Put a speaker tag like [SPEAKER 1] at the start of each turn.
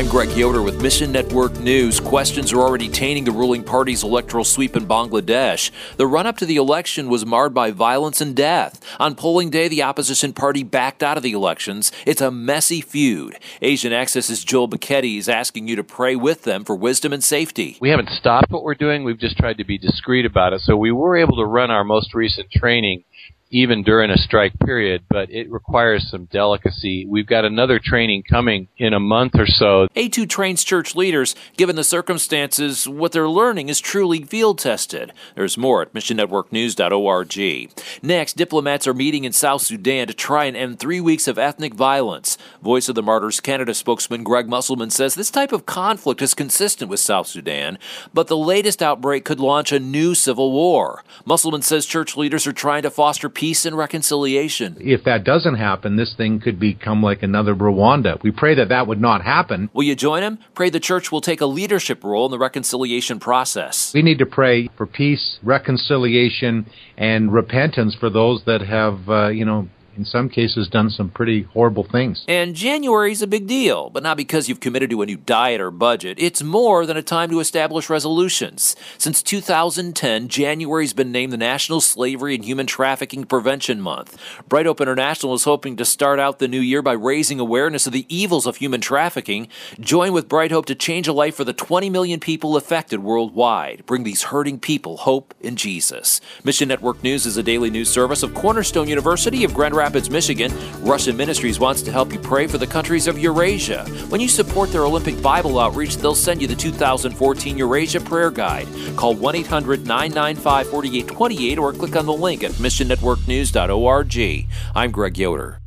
[SPEAKER 1] I'm Greg Yoder with Mission Network News. Questions are already tainting the ruling party's electoral sweep in Bangladesh. The run-up to the election was marred by violence and death. On polling day, the opposition party backed out of the elections. It's a messy feud. Asian Access's Joel Bacchetti is asking you to pray with them for wisdom and safety.
[SPEAKER 2] We haven't stopped what we're doing. We've just tried to be discreet about it. So we were able to run our most recent training even during a strike period, but it requires some delicacy. We've got another training coming in a month or so.
[SPEAKER 1] A2 trains church leaders. Given the circumstances, what they're learning is truly field-tested. There's more at missionnetworknews.org. Next, diplomats are meeting in South Sudan to try and end 3 weeks of ethnic violence. Voice of the Martyrs Canada spokesman Greg Musselman says this type of conflict is consistent with South Sudan, but the latest outbreak could launch a new civil war. Musselman says church leaders are trying to foster peace and reconciliation.
[SPEAKER 3] If that doesn't happen, this thing could become like another Rwanda. We pray that that would not happen.
[SPEAKER 1] Will you join him? Pray the church will take a leadership role in the reconciliation process.
[SPEAKER 3] We need to pray for peace, reconciliation, and repentance for those that have, in some cases done some pretty horrible things.
[SPEAKER 1] And January's a big deal, but not because you've committed to a new diet or budget. It's more than a time to establish resolutions. Since 2010, January's been named the National Slavery and Human Trafficking Prevention Month. Bright Hope International is hoping to start out the new year by raising awareness of the evils of human trafficking. Join with Bright Hope to change a life for the 20 million people affected worldwide. Bring these hurting people hope in Jesus. Mission Network News is a daily news service of Cornerstone University of Grand Rapids, Michigan. Russian Ministries wants to help you pray for the countries of Eurasia. When you support their Olympic Bible outreach, they'll send you the 2014 Eurasia Prayer Guide. Call 1-800-995-4828 or click on the link at missionnetworknews.org. I'm Greg Yoder.